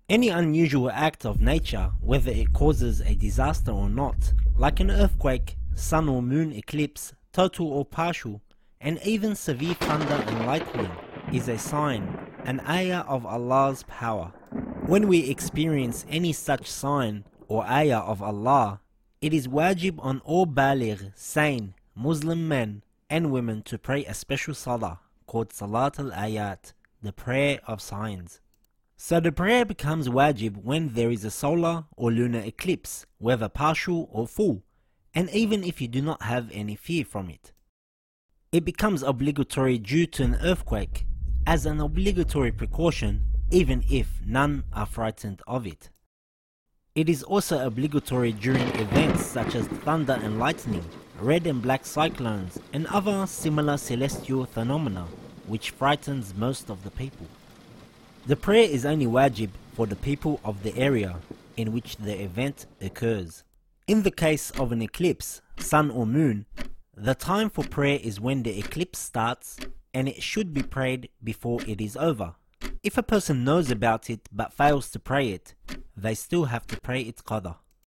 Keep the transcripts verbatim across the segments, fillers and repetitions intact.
Any unusual act of nature, whether it causes a disaster or not, like an earthquake, sun or moon eclipse, total or partial, and even severe thunder and lightning, is a sign, an ayah of Allah's power. When we experience any such sign or ayah of Allah, it is wajib on all baligh, sane, Muslim men and women to pray a special salah called Salat al-Ayat, the prayer of signs. So the prayer becomes wajib when there is a solar or lunar eclipse, whether partial or full, and even if you do not have any fear from it. It becomes obligatory due to an earthquake, as an obligatory precaution, even if none are frightened of it. It is also obligatory during events such as thunder and lightning, red and black cyclones, and other similar celestial phenomena, which frightens most of the people. The prayer is only wajib for the people of the area in which the event occurs. In the case of an eclipse, sun or moon, the time for prayer is when the eclipse starts, and it should be prayed before it is over. If a person knows about it but fails to pray it, they still have to pray its qada.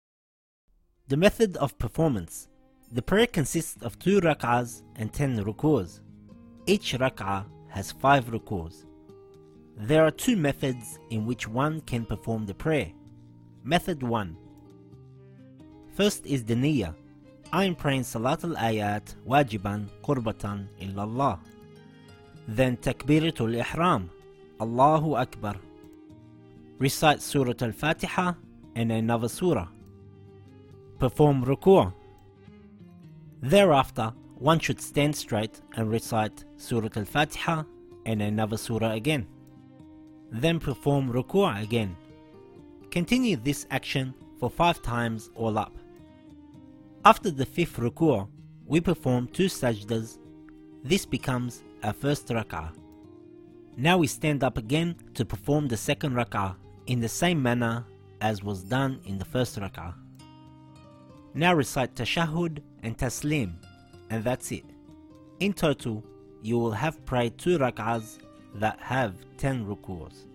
The method of performance. The prayer consists of two rak'ahs and ten rukus. Each rak'ah has five rukus. There are two methods in which one can perform the prayer. Method one. First is the niyyah. I am praying Salat al-Ayat wajiban qurbatan illallah. Then takbiratul ihram, Allahu Akbar. Recite Surah al-Fatiha and another surah. Perform ruku'. Thereafter, one should stand straight and recite Surah al-Fatiha and another surah again. Then perform ruku' again. Continue this action for five times all up. After the fifth ruku', we perform two sajdas. This becomes our first rak'ah. Now we stand up again to perform the second rak'ah in the same manner as was done in the first rak'ah. Now recite tashahhud and taslim, and that's it. In total, you will have prayed two rak'ahs that have ten rukus.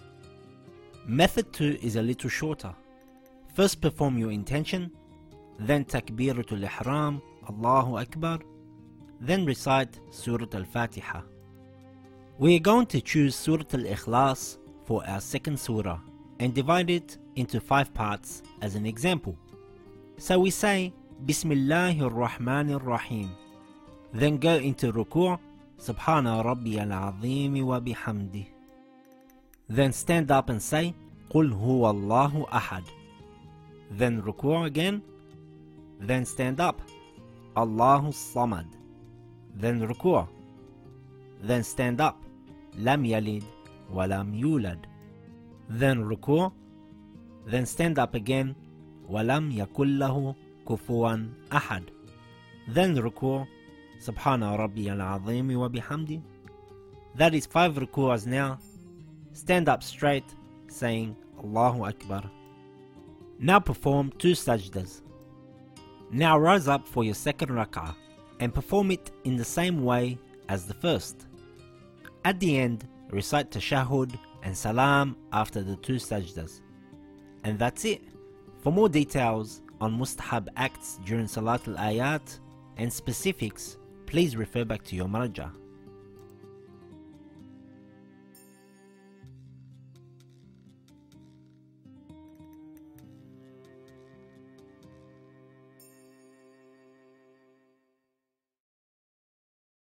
Method two is a little shorter. First perform your intention, then takbiratul ihram, Allahu Akbar, then recite Surah al-Fatiha. We are going to choose Surah al-Ikhlas for our second surah and divide it into five parts as an example. So we say Bismillahir Rahmanir Rahim, then go into ruku', Subhana Rabbiyal Azim wa bihamdih. Then stand up and say Qul huwa Allahu ahad. Then ruku' again. Then stand up, Allahu samad. Then ruku'. Then stand up, Lam yalid wa lam yulad. Then ruku'. Then stand up again, Wa lam yakul lahu kufuwan ahad. Then ruku', Subhana Rabbiyal Azim wa bihamdi. That is five ruku'as now. Stand up straight, saying Allahu Akbar. Now perform two sajdas. Now rise up for your second rak'ah and perform it in the same way as the first. At the end, recite tashahhud and salam after the two sajdas. And that's it. For more details on mustahab acts during Salat al-Ayat and specifics, please refer back to your marja.